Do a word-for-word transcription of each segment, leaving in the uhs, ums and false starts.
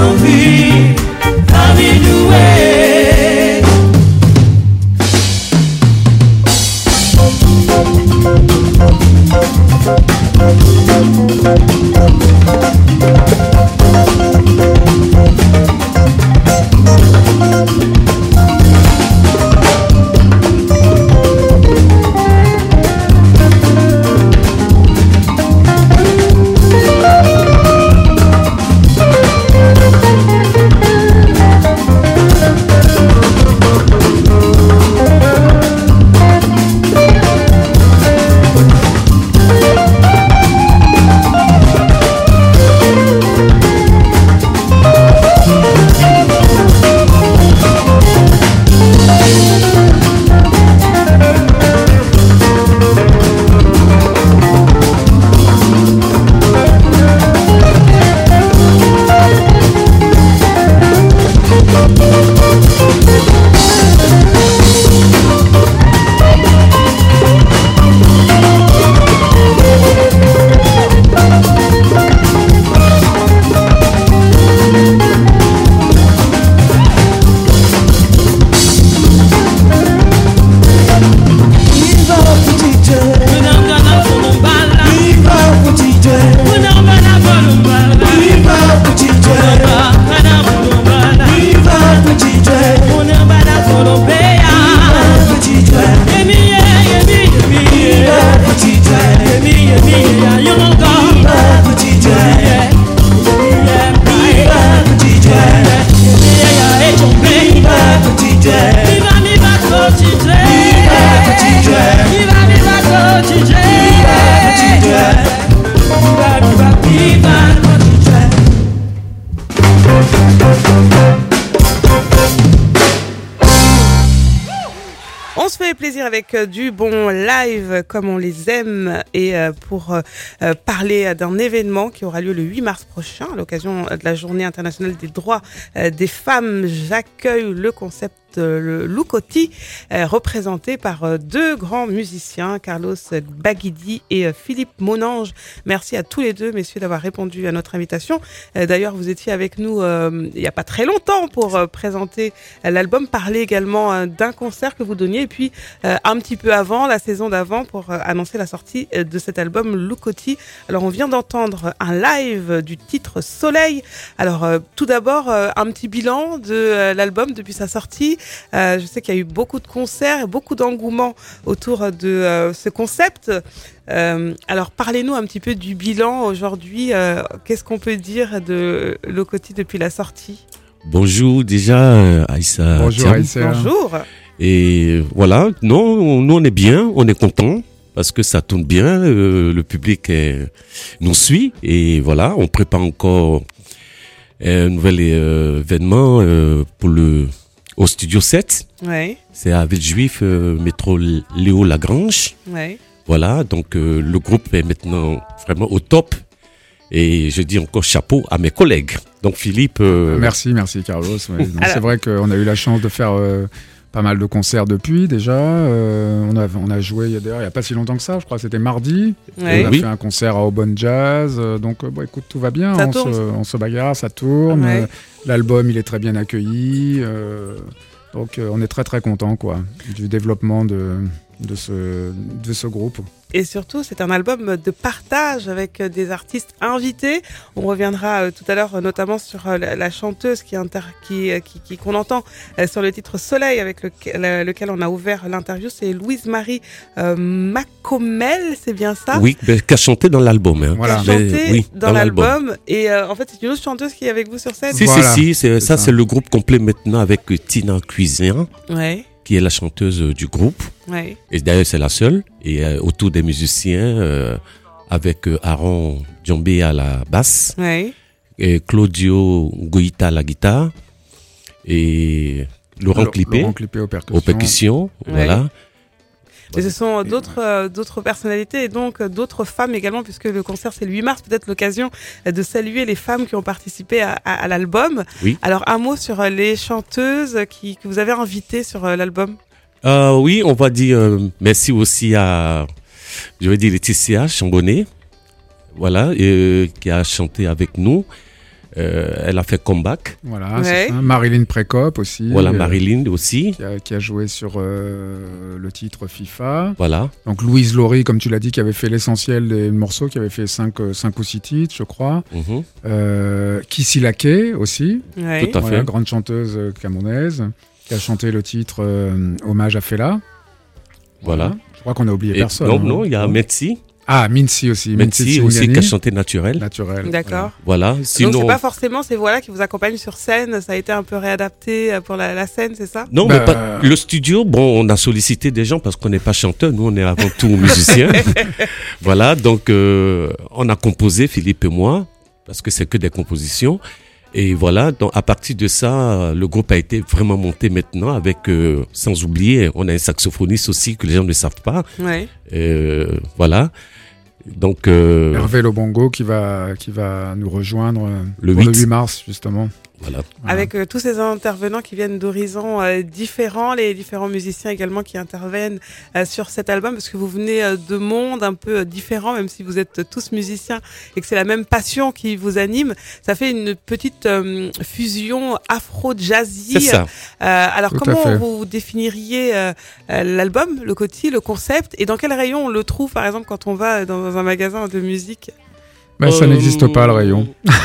envie, envie douée. Avec du bon live comme on les aime et pour parler d'un événement qui aura lieu le huit mars prochain à l'occasion de la Journée internationale des droits des femmes, j'accueille le concept le Loukoti, euh, représenté par euh, deux grands musiciens, Carlos Baguidi et euh, Philippe Monange. Merci à tous les deux, messieurs, d'avoir répondu à notre invitation. Euh, d'ailleurs, vous étiez avec nous euh, il n'y a pas très longtemps pour euh, présenter euh, l'album, parler également euh, d'un concert que vous donniez, et puis euh, un petit peu avant, la saison d'avant, pour euh, annoncer la sortie euh, de cet album Loukoti. Alors, on vient d'entendre un live du titre Soleil. Alors, euh, tout d'abord, euh, un petit bilan de euh, l'album depuis sa sortie. Euh, je sais qu'il y a eu beaucoup de concerts, beaucoup d'engouement autour de euh, ce concept. Euh, alors, parlez-nous un petit peu du bilan aujourd'hui. Euh, qu'est-ce qu'on peut dire de Loukoti depuis la sortie ? Bonjour déjà, Aïssa. Bonjour Thiam. Aïssa. Bonjour. Et voilà, non, nous on est bien, on est content parce que ça tourne bien, euh, le public est, nous suit et voilà, on prépare encore un nouvel euh, événement euh, pour le au Studio sept. Ouais. C'est à Villejuif, euh, métro Léo Lagrange. Ouais. Voilà, donc euh, le groupe est maintenant vraiment au top. Et je dis encore chapeau à mes collègues. Donc Philippe... Euh... Merci, merci Carlos. Ouais. Alors... C'est vrai qu'on a eu la chance de faire euh, pas mal de concerts depuis déjà. Euh, on, a, on a joué d'ailleurs il n'y a pas si longtemps que ça, je crois que c'était mardi. Ouais. On a oui. fait un concert à Aubonne Jazz. Euh, donc bon, écoute, tout va bien. Ça on, tourne. se, on se bagarre, ça tourne. Ouais. Euh, l'album, il est très bien accueilli. Euh, donc euh, on est très très content quoi, du développement de, de, ce, de ce groupe. Et surtout, c'est un album de partage avec des artistes invités. On reviendra euh, tout à l'heure, euh, notamment sur euh, la, la chanteuse qui, inter- qui, euh, qui, qui qu'on entend euh, sur le titre Soleil, avec le, le, lequel on a ouvert l'interview. C'est Louise-Marie euh, Macomel, c'est bien ça ? Oui, ben, qui a chanté dans l'album. Hein. Voilà. Qui a chanté Mais, oui, dans, dans l'album. l'album. Et euh, en fait, c'est une autre chanteuse qui est avec vous sur scène ? Si, Voilà. si, si, c'est, C'est ça, ça. c'est le groupe complet maintenant avec Tina Cuisin, Ouais, qui est la chanteuse du groupe. ouais. Et d'ailleurs, c'est la seule. Et euh, autour des musiciens, euh, avec euh, Aaron Djambé à la basse, Ouais. et Claudio Goïta à la guitare, et Laurent Laurent Clippé Laurent Clippé aux percussions. aux percussions. Ouais. Voilà. Et ce sont d'autres, euh, d'autres personnalités et donc euh, d'autres femmes également, puisque le concert c'est le huit mars, peut-être l'occasion euh, de saluer les femmes qui ont participé à, à, à l'album. Oui. Alors un mot sur euh, les chanteuses qui, que vous avez invitées sur euh, l'album. Euh, oui, on va dire euh, merci aussi à, je vais dire Laetitia Chambonnet, voilà, euh, qui a chanté avec nous. Euh, elle a fait comeback. Voilà, Ouais. c'est ça. Marilyn Prekop aussi. Voilà, euh, Marilyn aussi. Qui a, qui a joué sur euh, le titre FIFA. Voilà. Donc Louise Laurie, comme tu l'as dit, qui avait fait l'essentiel des morceaux, qui avait fait cinq ou six titres, je crois. Mhm. Euh, Kissy Laquet aussi, Ouais. Tout à voilà, fait. grande chanteuse euh, camerounaise, qui a chanté le titre euh, Hommage à Fela. Voilà. Je crois qu'on a oublié Et personne. non, hein. non, il y a Metsi. Ah, Mincy aussi. Metsi aussi qui a chanté naturel. Naturel. D'accord. Voilà. Donc Sinon, c'est pas forcément ces voix-là qui vous accompagnent sur scène, ça a été un peu réadapté euh, pour la, la scène, c'est ça? non, Bah, mais pas, le studio, bon, on a sollicité des gens parce qu'on n'est pas chanteur, nous on est avant tout musiciens. Voilà, donc euh, on a composé, Philippe et moi, parce que c'est que des compositions. Et voilà, donc à partir de ça, le groupe a été vraiment monté maintenant avec, euh, sans oublier, on a un saxophoniste aussi que les gens ne savent pas. Ouais. Euh, voilà. Donc, euh, Hervé Lobongo qui va, qui va nous rejoindre euh, Le pour huit. le huit mars, justement. voilà. Voilà. Avec euh, tous ces intervenants qui viennent d'horizons euh, différents, les différents musiciens également qui interviennent euh, sur cet album, parce que vous venez euh, de mondes un peu euh, différents, même si vous êtes tous musiciens et que c'est la même passion qui vous anime. Ça fait une petite euh, fusion afro-jazzy. C'est ça. Euh, alors Tout à comment fait. vous définiriez euh, euh, l'album, le Coty, le concept, et dans quel rayon on le trouve par exemple quand on va dans un magasin de musique? Ben, ça Euh, n'existe pas, le rayon.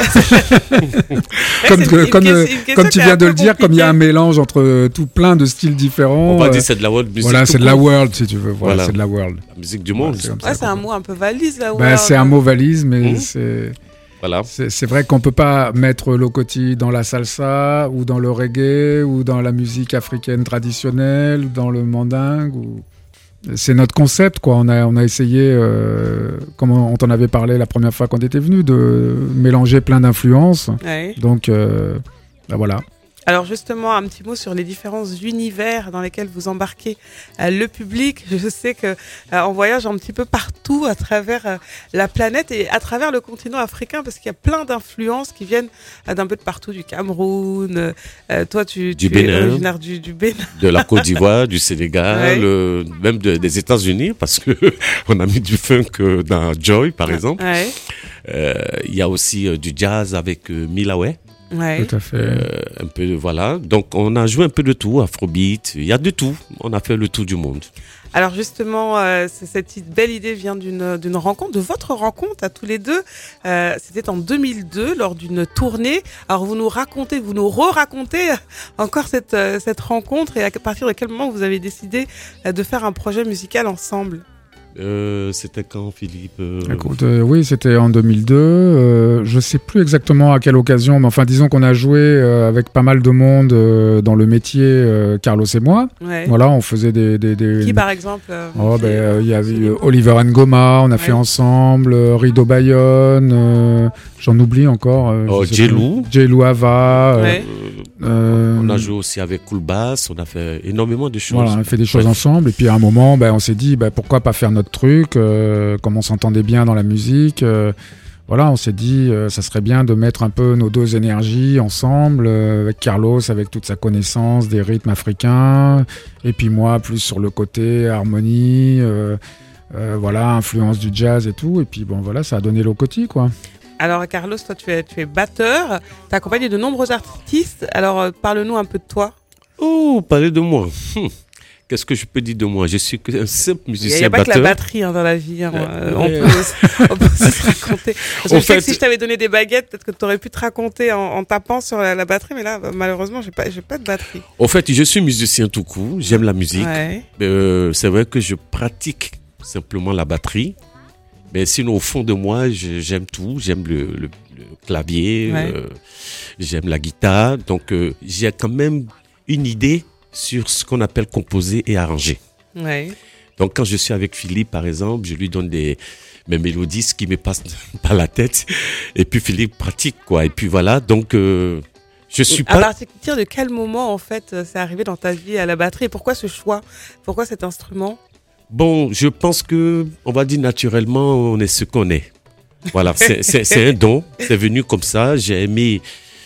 Ouais, Comme, c'est que- une- comme, une euh, question comme qui tu est viens un de peu le dire, comme il y a un compliquée. mélange entre euh, tout plein de styles différents. On va euh, dire c'est de la world music. voilà, tout c'est de la court. world, si tu veux. Voilà, Voilà. c'est de la world. La musique du monde. Ouais, c'est comme ça Ouais, c'est qu'on un peut- mot un peu valise là. Ben, ouais. c'est un mot valise, mais Mmh. c'est, Voilà. c'est, c'est vrai qu'on peut pas mettre le Coty dans la salsa, ou dans le reggae, ou dans la musique africaine traditionnelle, ou dans le mandingue. Ou... C'est notre concept, quoi. On a, on a essayé, euh, comme on t'en avait parlé la première fois quand tu étais venu, de mélanger plein d'influences. Ouais. Donc, euh, ben voilà. Alors justement, un petit mot sur les différents univers dans lesquels vous embarquez euh, le public. Je sais que euh, on voyage un petit peu partout à travers euh, la planète et à travers le continent africain parce qu'il y a plein d'influences qui viennent euh, d'un peu de partout, du Cameroun. Euh, toi, tu, Du tu es Bénin. originaire du, du Bénin. De la Côte d'Ivoire, du Sénégal, Ouais. euh, même de- des États-Unis, parce que on a mis du funk euh, dans Joy, par exemple. Ouais. Euh, Il y a aussi euh, du jazz avec euh, Milaway. Ouais. Tout à fait. Euh, un peu, voilà. Donc, on a joué un peu de tout, Afrobeat. Il y a de tout. On a fait le tour du monde. Alors justement, euh, c'est- cette belle idée vient d'une d'une rencontre, de votre rencontre à tous les deux. Euh, C'était en deux mille deux lors d'une tournée. Alors vous nous racontez, vous nous re-racontez encore cette euh, cette rencontre et à partir de quel moment vous avez décidé euh, de faire un projet musical ensemble? Euh, C'était quand, Philippe euh, Écoute, euh, oui, c'était en deux mille deux. Euh, je sais plus exactement à quelle occasion, mais enfin, disons qu'on a joué euh, avec pas mal de monde euh, dans le métier, euh, Carlos et moi. Ouais. Voilà, on faisait des. des, des... Qui par exemple euh, Oh, ben, euh, il y avait Philippe euh, Oliver Ngoma, on a Ouais. fait ensemble, euh, Rido Bayonne, euh, j'en oublie encore. Euh, Oh, je sais Jelou. plus. Jelou Ava. euh, Ouais. euh, On a joué aussi avec Cool Bass. On a fait énormément de choses. Voilà, on a fait des choses Ouais. ensemble. Et puis à un moment, ben, on s'est dit, ben, pourquoi pas faire notre truc, euh, comme on s'entendait bien dans la musique. euh, voilà, on s'est dit, euh, ça serait bien de mettre un peu nos deux énergies ensemble, euh, avec Carlos, avec toute sa connaissance des rythmes africains, et puis moi, plus sur le côté harmonie, euh, euh, voilà, influence du jazz et tout. Et puis bon, voilà, ça a donné le Coty, quoi. Alors Carlos, toi tu es tu es batteur, tu as accompagné de nombreux artistes. Alors euh, parle-nous un peu de toi. Oh, parlez de moi. Hum. Qu'est-ce que je peux dire de moi? Je suis que un simple Il n'y musicien a pas que la batteur. batterie hein, dans la vie. Hein. Euh, Euh, on, ouais. peut aussi, on peut aussi se raconter. Parce que En je sais fait- que si je t'avais donné des baguettes, peut-être que tu aurais pu te raconter en, en tapant sur la, la batterie. Mais là, bah, malheureusement, j'ai pas, j'ai pas de batterie. En fait, je suis musicien tout court. J'aime la musique. Ouais. Euh, c'est vrai que je pratique simplement la batterie. Mais sinon, au fond de moi, je- j'aime tout. J'aime le, le- le clavier, Ouais. euh, j'aime la guitare. Donc, euh, j'ai quand même une idée sur ce qu'on appelle composer et arranger. Ouais. Donc, quand je suis avec Philippe, par exemple, je lui donne des, mes mélodies, ce qui me passe par la tête. Et puis, Philippe pratique, quoi. Et puis, voilà. Donc, euh, je suis À pas... partir de quel moment, en fait, euh, c'est arrivé dans ta vie à la batterie? Et pourquoi ce choix? Pourquoi cet instrument? Bon, je pense que, on va dire naturellement, on est ce qu'on est. Voilà, c'est, c'est, c'est un don. C'est venu comme ça. J'ai aimé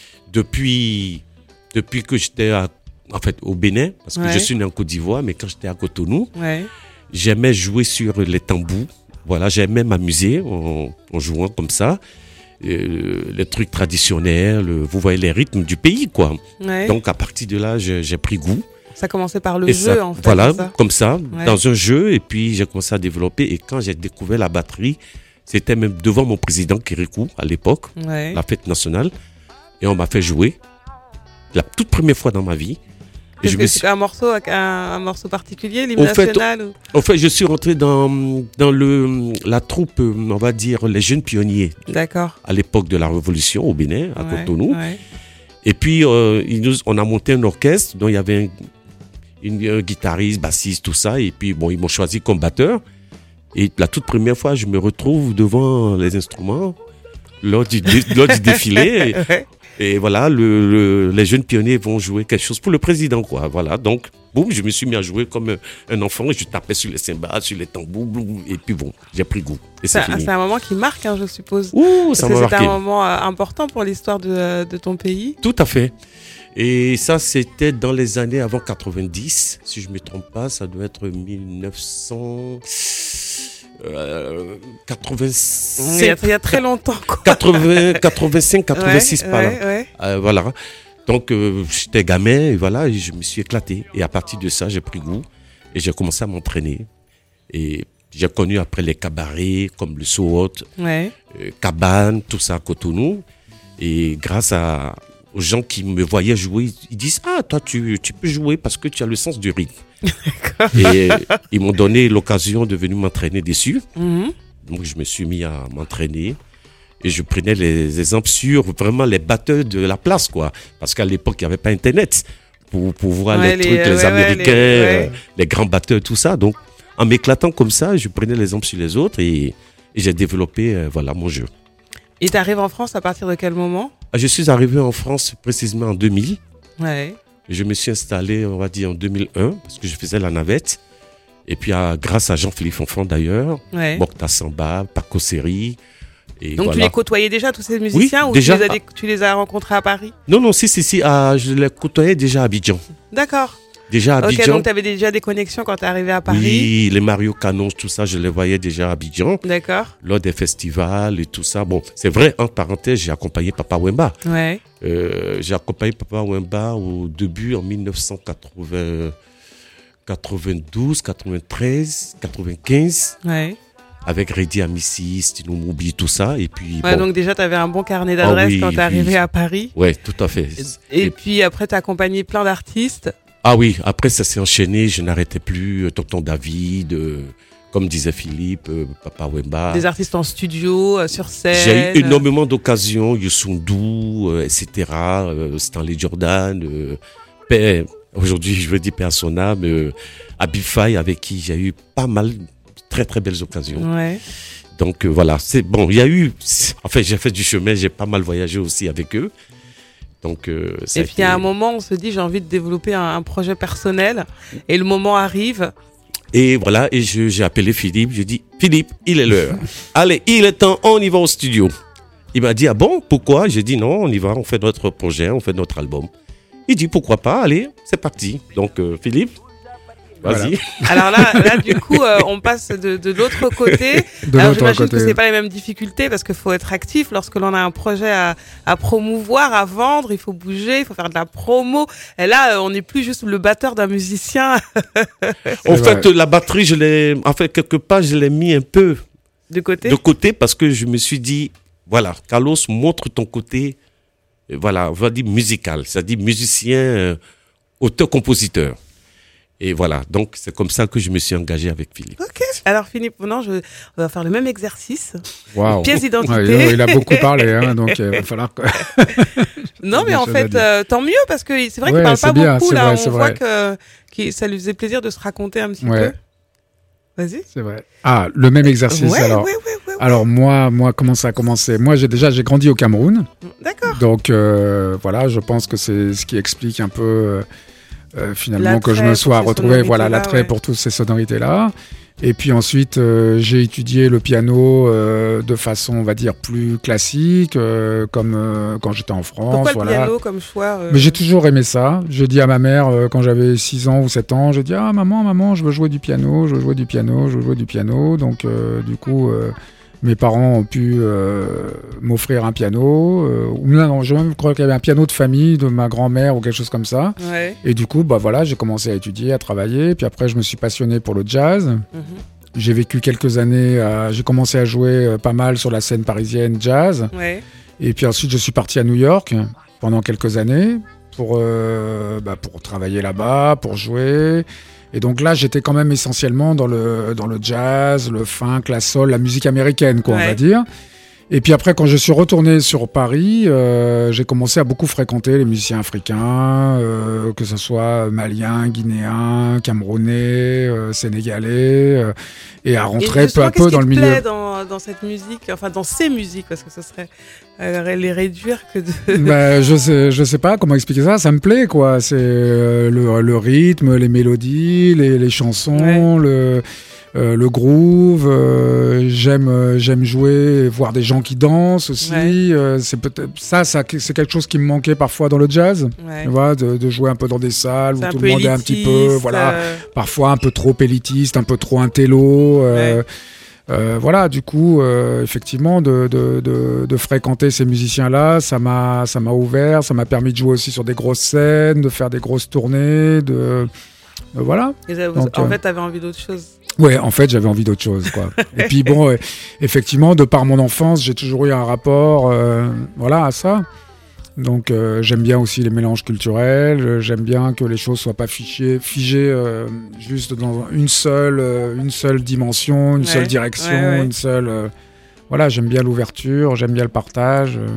depuis, depuis que j'étais à, en fait, au Bénin, parce que Ouais. je suis né en Côte d'Ivoire, mais quand j'étais à Cotonou, Ouais. j'aimais jouer sur les tambours. Voilà, j'aimais m'amuser en, en jouant comme ça. euh, les trucs traditionnels, euh, vous voyez les rythmes du pays, quoi. Ouais. Donc à partir de là, j'ai, j'ai pris goût. Ça commençait par le Et jeu, ça, en fait. voilà, ça. comme ça, Ouais. dans un jeu, et puis j'ai commencé à développer. Et quand j'ai découvert la batterie, c'était même devant mon président Kirikou à l'époque, Ouais. la fête nationale, et on m'a fait jouer la toute première fois dans ma vie. Et Qu'est-ce je que me c'est suis... un morceau, un, un morceau particulier, l'hymne Au fait, national ou... En fait, je suis rentré dans, dans le, la troupe, on va dire, les jeunes pionniers, D'accord. à l'époque de la Révolution au Bénin, à Ouais, Cotonou. ouais. Et puis, euh, ils nous, on a monté un orchestre dont il y avait un, une, un guitariste, bassiste, tout ça. Et puis, bon, ils m'ont choisi comme batteur. Et la toute première fois, je me retrouve devant les instruments lors du, dé- lors du défilé. Ouais. Et, et voilà, le, le, les jeunes pionniers vont jouer quelque chose pour le président, quoi. Voilà, donc, boum, je me suis mis à jouer comme un, un enfant. Je tapais sur les cymbales, sur les tambours, boum, et puis bon, j'ai pris goût. Et c'est C'est fini. c'est un moment qui marque, hein, je suppose. Ouh, ça Parce m'a que c'est marqué. un moment euh, important pour l'histoire de, de ton pays. Tout à fait. Et ça, c'était dans les années avant quatre-vingt-dix. Si je ne me trompe pas, ça doit être mille neuf cent quatre-vingt-cinq. Il y, a, il y a très longtemps, quoi. quatre-vingts, quatre-vingt-cinq, quatre-vingt-six, Ouais, par là. ouais, ouais. Euh, voilà. Donc, euh, j'étais gamin et voilà, et je me suis éclaté. Et à partir de ça, j'ai pris goût et j'ai commencé à m'entraîner. Et j'ai connu après les cabarets comme le Sohot, Ouais. euh, Cabane, tout ça à Cotonou. Et grâce à, aux gens qui me voyaient jouer, ils disent « Ah, toi, tu, tu peux jouer parce que tu as le sens du rythme. » Et euh, ils m'ont donné l'occasion de venir m'entraîner dessus. Mhm. Donc, je me suis mis à m'entraîner. Et je prenais les exemples sur vraiment les batteurs de la place, quoi. Parce qu'à l'époque, il n'y avait pas Internet pour, pour voir Ouais, les, les- trucs, les ouais, ouais, Américains, les- ouais. euh, les grands batteurs, tout ça. Donc, en m'éclatant comme ça, je prenais l'exemple sur les autres et, et j'ai développé euh, voilà, mon jeu. Et t'arrives en France à partir de quel moment? Je suis arrivé en France précisément en deux mille. Ouais. Je me suis installé, on va dire, en deux mille un parce que je faisais la navette. Et puis, à- grâce à Jean-Philippe Fonfon d'ailleurs, Ouais. Mokhtar Samba, Paco Seri. Et Donc tu voilà. les côtoyais déjà, tous ces musiciens, ou déjà. tu les, as, dé- tu les as rencontrés à Paris? Non, non, si, si, si, ah, je les côtoyais déjà à Abidjan. D'accord. Déjà à Ok, Abidjan. donc tu avais déjà des connexions quand tu es arrivé à Paris. Oui, les Mario Canons, tout ça, je les voyais déjà à Abidjan, D'accord. lors des festivals et tout ça. Bon, c'est vrai, en parenthèse, j'ai accompagné Papa Wemba. Ouais. Euh, j'ai accompagné Papa Wemba au début, en mille neuf cent quatre-vingts, quatre-vingt-douze, quatre-vingt-treize, quatre-vingt-quinze, Ouais. avec Reddy Amissi, Stino Moubi, tout ça. Et puis, Ouais, bon, donc déjà, tu avais un bon carnet d'adresses Ah oui, quand tu es arrivé oui. à Paris. ouais, tout à fait. Et, Et- puis après, tu as accompagné plein d'artistes. Ah oui, après ça s'est enchaîné, je n'arrêtais plus. euh, Tonton David, euh, comme disait Philippe, euh, Papa Wemba. Des artistes en studio, euh, sur scène. J'ai eu énormément d'occasions, Youssou euh, et cetera, euh, Stanley Jordan, euh, Père- aujourd'hui je veux dire Persona, mais euh, Habib Faye, avec qui j'ai eu pas mal, très très belles occasions. Ouais. Donc euh, voilà, c'est bon, il y a eu, en fait j'ai fait du chemin, j'ai pas mal voyagé aussi avec eux. Donc, euh, ça Et a puis été- à un moment, on se dit, j'ai envie de développer un, un projet personnel. Et le moment arrive. Et voilà, et je- j'ai appelé Philippe, j'ai dit, Philippe, il est l'heure. Allez, il est temps, on y va au studio. Il m'a dit, ah bon, pourquoi? J'ai dit, non, on y va, on fait notre projet, on fait notre album. Il dit, pourquoi pas, allez, c'est parti. Donc, euh, Philippe, vas-y. Alors là, là du coup, euh, on passe de, de l'autre côté. De Alors l'autre j'imagine côté. que c'est pas les mêmes difficultés parce qu'il faut être actif lorsque l'on a un projet à, à promouvoir, à vendre. Il faut bouger, il faut faire de la promo. Et là, euh, on n'est plus juste le batteur d'un musicien En C'est fait, vrai. la batterie, je l'ai, en fait, quelque part, je l'ai mis un peu de côté. de côté parce que je me suis dit, voilà, Carlos, montre ton côté, euh, voilà, on va dire musical, c'est-à-dire musicien, euh, auteur-compositeur. Et voilà, donc c'est comme ça que je me suis engagé avec Philippe. Ok. Alors Philippe, maintenant, je, on va faire le même exercice. Waouh. Pièce d'identité. Ouais, il, il a beaucoup parlé, hein, donc euh, il va falloir que... Non, mais Bien en sûr, fait, Nadia. euh, tant mieux parce que c'est vrai Ouais, qu'il parle c'est pas bien, beaucoup c'est là. vrai, On c'est voit vrai. que qu'il- ça lui faisait plaisir de se raconter un petit Ouais. peu. Vas-y. C'est vrai. Ah, le même exercice Ouais, alors. ouais, ouais, ouais, ouais. Alors moi, moi, comment ça a commencé? Moi, j'ai déjà, j'ai grandi au Cameroun, D'accord. donc euh, voilà, je pense que c'est ce qui explique un peu euh, euh, finalement L'attrait que je me pour sois ces retrouvé, voilà, sonorités-là, l'attrait ouais. pour toutes ces sonorités-là. Et puis ensuite, euh, j'ai étudié le piano euh, de façon, on va dire, plus classique, euh, comme euh, quand j'étais en France. Pourquoi le voilà. piano comme choix euh, Mais j'ai toujours aimé ça. J'ai dit à ma mère, euh, quand j'avais six ans ou sept ans, j'ai dit « Ah maman, maman, je veux jouer du piano, je veux jouer du piano, je veux jouer du piano ». Donc euh, du coup, euh, mes parents ont pu euh, m'offrir un piano. Euh, ou non, non, je crois qu'il y avait un piano de famille de ma grand-mère ou quelque chose comme ça. Ouais. Et du coup, bah voilà, j'ai commencé à étudier, à travailler. Puis après, je me suis passionné pour le jazz. Mm-hmm. J'ai vécu quelques années, à, j'ai commencé à jouer euh, pas mal sur la scène parisienne jazz. Ouais. Et puis ensuite, je suis parti à New York pendant quelques années pour, euh, bah, pour travailler là-bas, pour jouer. Et donc là, j'étais quand même essentiellement dans le, dans le jazz, le funk, la soul, la musique américaine, quoi, Ouais. on va dire. Et puis après, quand je suis retourné sur Paris, euh, j'ai commencé à beaucoup fréquenter les musiciens africains, euh, que ce soit maliens, guinéens, camerounais, euh, sénégalais, euh, et à rentrer Et peu à justement, peu dans le qu'est-ce qui te milieu. plaît dans, dans cette musique, enfin dans ces musiques, parce que ce serait euh, les réduire que de... Ben, je sais, je sais pas comment expliquer ça. Ça me plaît, quoi. C'est euh, le, le rythme, les mélodies, les, les chansons, Ouais. le, euh, le groove. euh, j'aime, euh, j'aime jouer, et voir des gens qui dansent aussi. Ouais. Euh, c'est peut-être ça, ça, c'est quelque chose qui me manquait parfois dans le jazz. Ouais. Tu vois, de, de jouer un peu dans des salles où C'est un tout peu le monde est un petit peu, élitiste, voilà, euh, parfois un peu trop élitiste, un peu trop intello. Euh, Ouais. euh, voilà, du coup, euh, effectivement, de, de, de, de fréquenter ces musiciens-là, ça m'a, ça m'a ouvert, ça m'a permis de jouer aussi sur des grosses scènes, de faire des grosses tournées, de, de voilà. et ça- Donc, en euh, fait, t'avais envie d'autre chose. Ouais, en fait, j'avais envie d'autre chose, quoi. Et puis bon, euh, effectivement, de par mon enfance, j'ai toujours eu un rapport, euh, voilà, à ça. Donc, euh, j'aime bien aussi les mélanges culturels. euh, J'aime bien que les choses soient pas fichées, figées euh, juste dans une seule, euh, une seule dimension, une Ouais, seule direction, ouais, ouais. une seule. euh, voilà, j'aime bien l'ouverture, j'aime bien le partage. euh,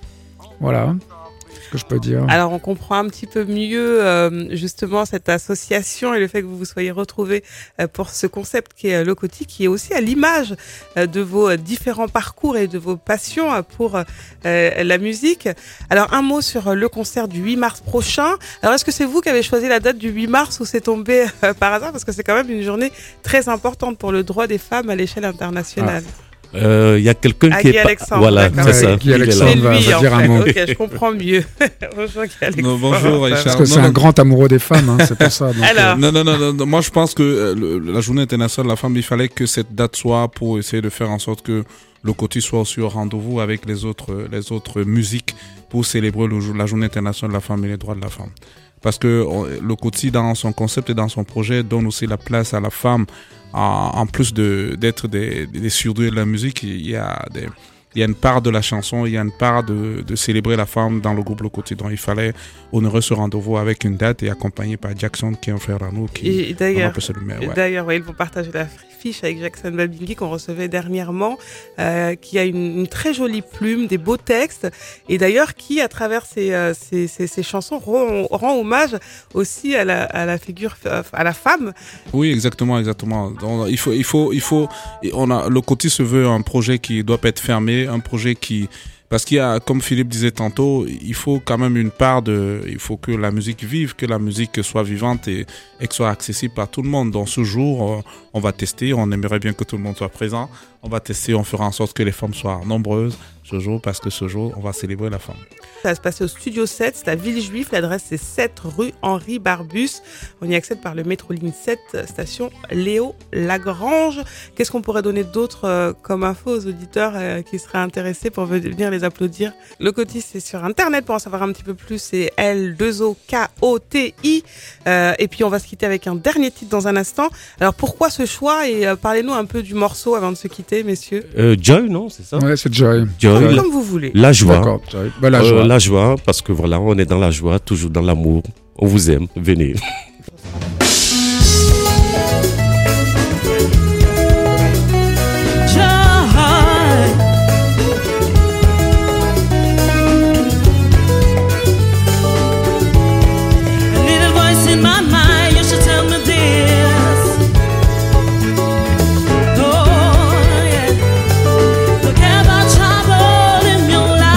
voilà, ce que je peux dire. Alors, on comprend un petit peu mieux euh, justement cette association et le fait que vous vous soyez retrouvés euh, pour ce concept qui est euh, Lokoti, qui est aussi à l'image euh, de vos euh, différents parcours et de vos passions euh, pour euh, la musique. Alors, un mot sur euh, le concert du huit mars prochain. Alors, est-ce que c'est vous qui avez choisi la date du huit mars ou c'est tombé euh, par hasard? Parce que c'est quand même une journée très importante pour le droit des femmes à l'échelle internationale. Il euh, y a quelqu'un Ah, qui Guy est Alexandre, pas... Voilà, d'accord. c'est Ouais, ça. Guy Il est là. Alexandre. C'est va- lui, va en dire un fait. mot. Ok, je comprends mieux. Bonjour, Guy Alexandre. Non, bonjour, Richard. Parce que c'est Non, un non, grand amoureux des femmes, hein, c'est pour ça. donc, Alors, Non, non, non, non, non, moi je pense que euh, le- la journée internationale de la femme, il fallait que cette date soit pour essayer de faire en sorte que le Coty soit aussi au rendez-vous avec les autres, les autres musiques pour célébrer le jour, la journée internationale de la femme et les droits de la femme. Parce que on- le Coty, dans son concept et dans son projet, donne aussi la place à la femme, en, en plus de, d'être des, des surdoués de la musique, il y a des... Il y a une part de la chanson, il y a une part de, de célébrer la femme dans le groupe Le Coty. Donc il fallait honorer ce rendez-vous avec une date et accompagné par Jackson, qui est un frère à nous, qui et on d'ailleurs, peut se le mettre, ouais. D'ailleurs, ouais, ils vont partager la fiche avec Jackson Babingui qu'on recevait dernièrement, euh, qui a une, une très jolie plume, des beaux textes, et d'ailleurs qui, à travers ses, euh, ses, ses, ses chansons, rend, rend hommage aussi à la, à la figure, euh, à la femme. Oui, exactement, exactement. Donc, il faut, il faut, il faut. On a le Coty se veut un projet qui doit pas être fermé, un projet qui. Parce qu'il y a, comme Philippe disait tantôt, il faut quand même une part de, il faut que la musique vive, que la musique soit vivante et, et que soit accessible par tout le monde. Dans ce jour, euh, on va tester, on aimerait bien que tout le monde soit présent. On va tester, on fera en sorte que les femmes soient nombreuses ce jour, parce que ce jour, on va célébrer la femme. Ça va se passer au Studio sept, c'est à Villejuif, l'adresse c'est sept rue Henri Barbus. On y accède par le métro ligne sept, station Léo Lagrange. Qu'est-ce qu'on pourrait donner d'autre euh, comme info aux auditeurs euh, qui seraient intéressés pour venir les applaudir? Le Coty, c'est sur internet pour en savoir un petit peu plus, c'est L deux O K O T I. Euh, et puis on va se quitter avec un dernier titre dans un instant. Alors pourquoi ce choix et euh, parlez-nous un peu du morceau avant de se quitter, messieurs. Euh, Joy, non, c'est ça? Ouais, c'est Joy. Joy, Comme, la, comme vous voulez. la joie. D'accord, Joy. Bah, la Euh, joie. la joie, parce que voilà, on est dans la joie, toujours dans l'amour. On vous aime, venez.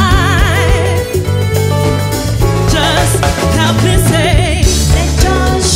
Just help me say, let your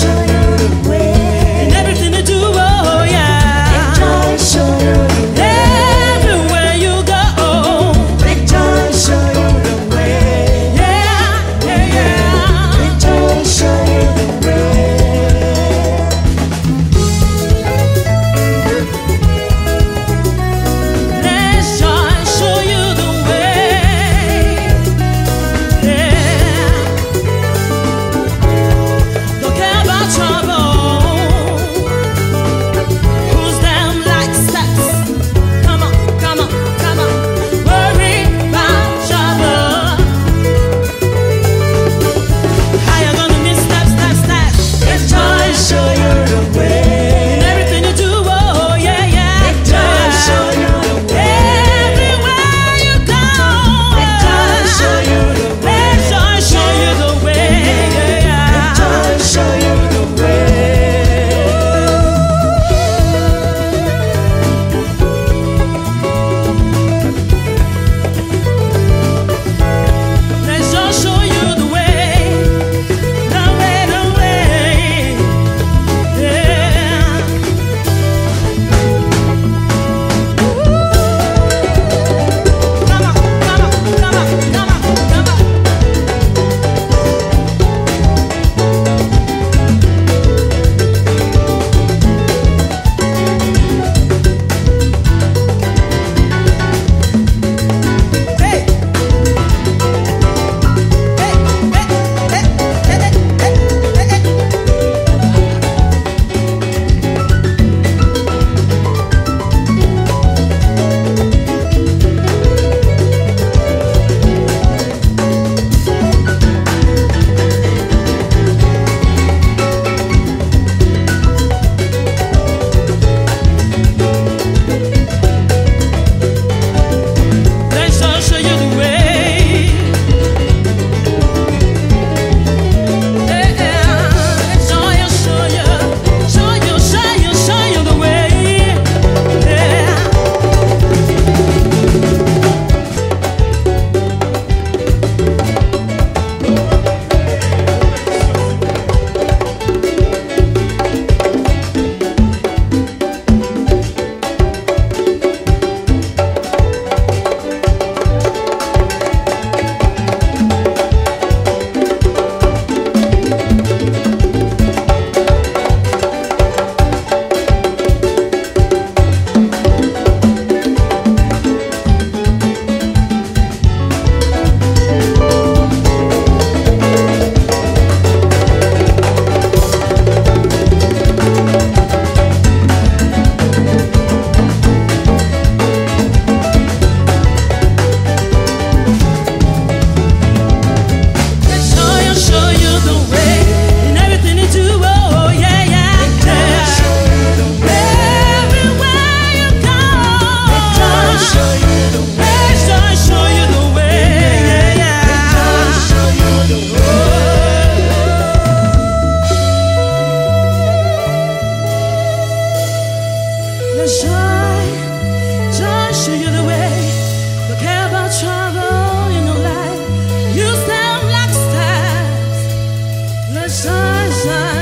sunshine.